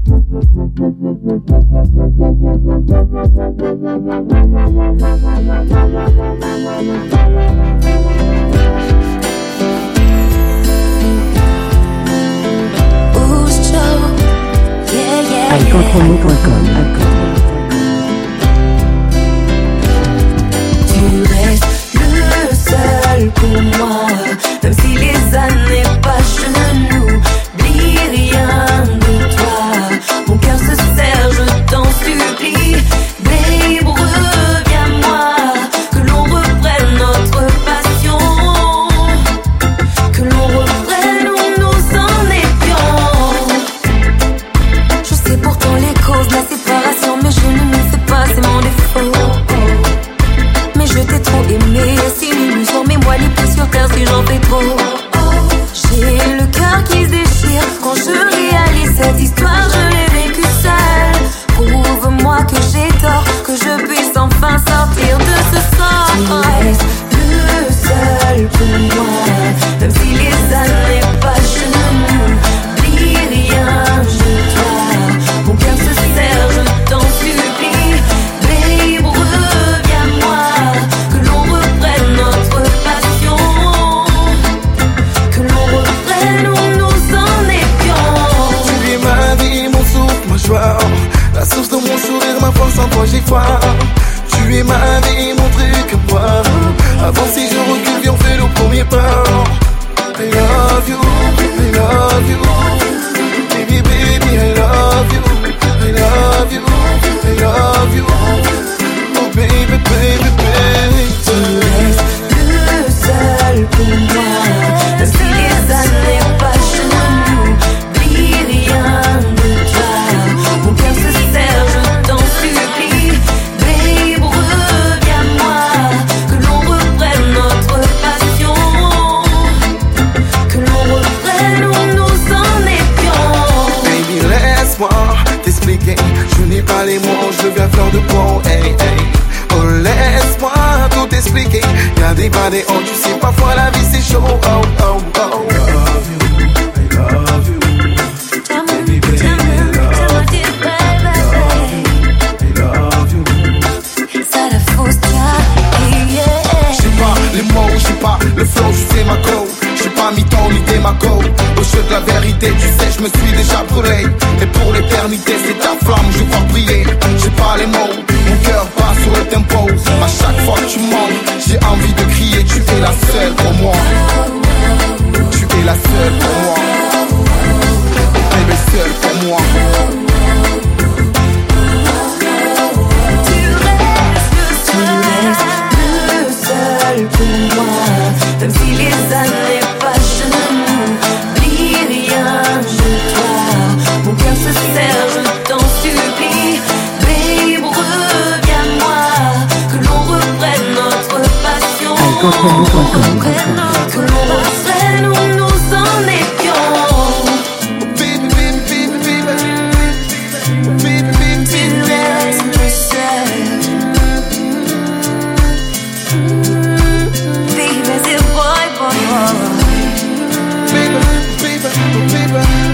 Tu restes le seul pour moi, même si les années passent, je n'oublie rien de toi. Mon cœur se serre, je t'en supplie, babe, reviens-moi, que l'on reprenne notre passion, que l'on reprenne où nous en étions. Je sais pourtant les causes de la séparation, mais je ne me fais pas, c'est mon défaut. Mais je t'ai trop aimé, c'est une illusion, mais moi les pieds sur terre si j'en fais trop. J'ai le cœur qui se déchire quand je réalise cette histoire, je l'ai vécue seule. Prouve-moi que j'ai tort, que je puisse enfin sortir de ce sort. Tu restes le seul pour moi, même si les années passent, je n'oublie rien de toi. Mon cœur se serre, je t'en supplie, babe, reviens-moi, que l'on reprenne notre passion, que l'on reprenne où nous en étions. Tu es ma vie, mon souffle, ma joie, la source de mon sourire, ma force, en toi j'ai foi. Tu es ma vie, mon truc à moi. Avant si je recule, viens on fait le premier pas. I love you, I love you, baby, baby, I love you, I love you, I love you, oh baby, baby, baby. Tu restes le seul pour moi, même si les années passent, je n'oublie rien de toi. Mon cœur se serre, je t'en supplie, babe, reviens-moi, que l'on reprenne notre passion, que l'on reprenne où nous en étions. Baby, laisse-moi t'expliquer, je n'ai pas les mots, je viens fleur de peau, hey, hey. Oh, laisse-moi tout expliquer, y'a des bas, des hauts, tu sais, parfois la vie c'est chaud, oh, oh, oh. I love you, I love you, baby, baby, I love you, I love you. Ça la fausse yeah. J'sais pas les mots, j'sais pas le flow, j'sais ma go. J'sais pas mi-temps ni démago. Au jeu de la vérité, tu sais, j'me suis déjà brûlé. Et pour l'éternité, c'est ta flamme, je vois briller. J'ai pas les mots, mon cœur bat sur le tempo. À chaque fois que tu montes, j'ai envie de crier. Tu es la seule pour moi. Tu es la seule pour moi. Baby, seule pour moi. Pour moi, même si les années passent, je n'oublie rien de toi. Mon cœur se serre, je t'en supplie, babe, reviens-moi, que l'on reprenne notre passion, que l'on reprenne où nous en étions. Baby, baby, baby, baby, baby, baby, Tu restes le seul. baby, baby, baby.